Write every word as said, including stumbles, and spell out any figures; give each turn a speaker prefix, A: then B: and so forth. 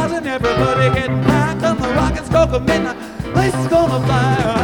A: stars and everybody getting high. Come the rockets, go midnight, place is gonna fly.